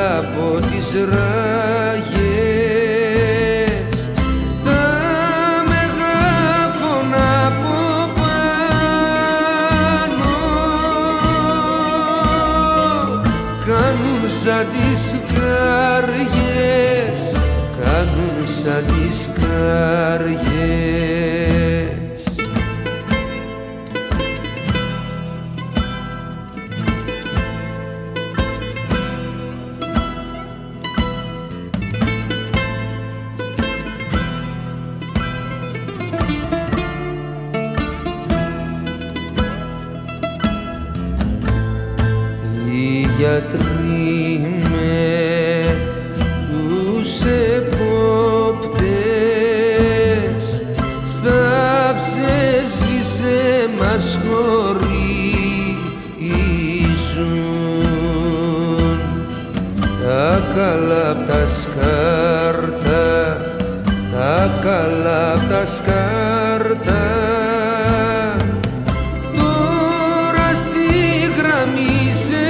έβγαλα από τις ράγες τα μεγάφωνα από πάνω, κάνουν σαν τις κάργες, κάνουν σαν τις κάργες. Οι γιατροί με τους επόπτες στάψε, σβήσε, μας χωρίζουν. Τα καλά απ' τα σκάρτα, τα καλά απ' τα σκάρτα, τώρα στη γραμμή σε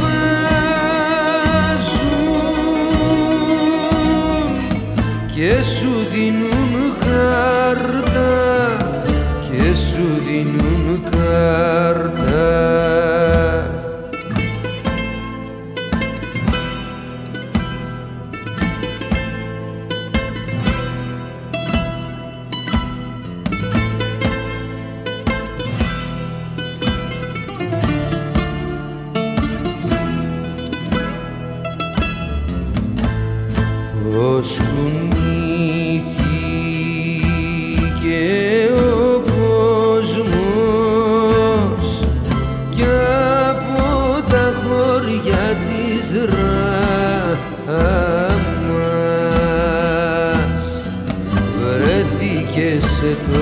βάζουν και σου δίνουν κάρτα, και σου δίνουν κάρτα. Ως κουνήθηκε ο κόσμος κι από τα χωριά της δράμας βρέθηκε σε